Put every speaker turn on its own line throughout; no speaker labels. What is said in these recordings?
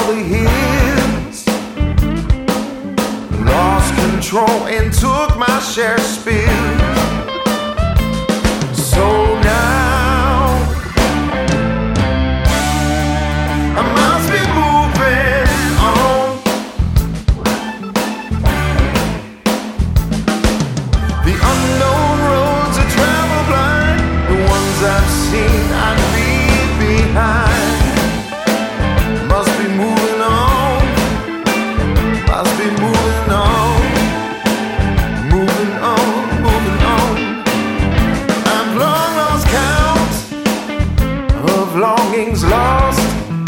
the hills. Lost control and took my share of spills. So now I must be moving on. The unknown roads I travel blind, the ones I've seen I leave behind. Must be moving on, must be moving on, moving on, moving on. I've long lost count of longings lost,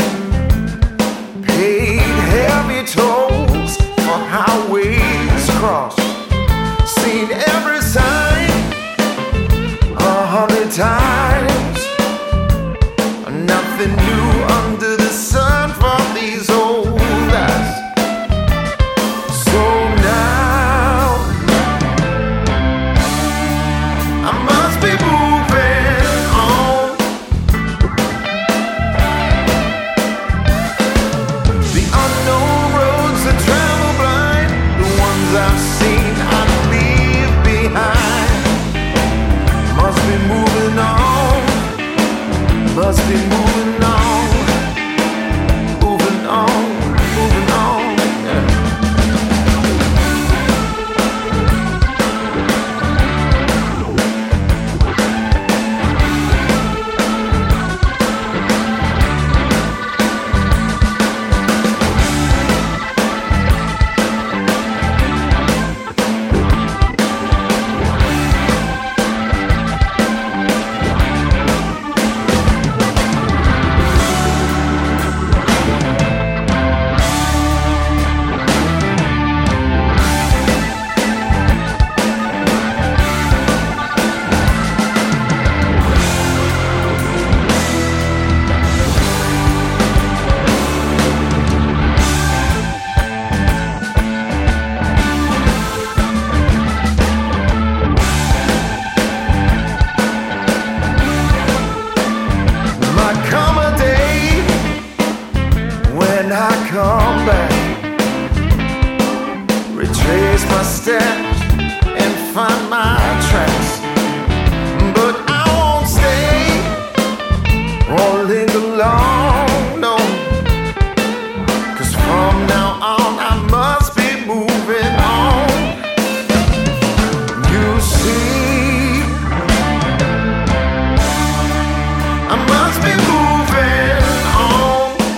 paid heavy tolls for highways crossed, seen every sign 100 times. Nothing new under the sun for these old eyes. So now I must be moving on. The unknown roads that travel blind, the ones I've seen I leave behind. Must be moving on, must be moving on, moving on, moving on. Yeah. I come back, retrace my steps and find my tracks. But I won't stay or linger long, no. 'Cause from now on I must be moving on. You see, I must be moving on.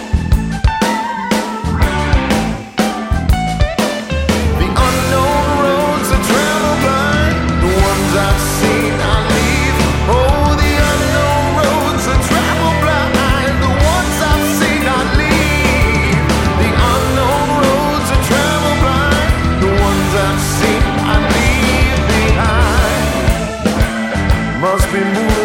I've seen I leave. Oh, the unknown roads that travel blind, the ones I've seen I leave. The unknown roads that travel blind, the ones I've seen I leave behind. Must be moving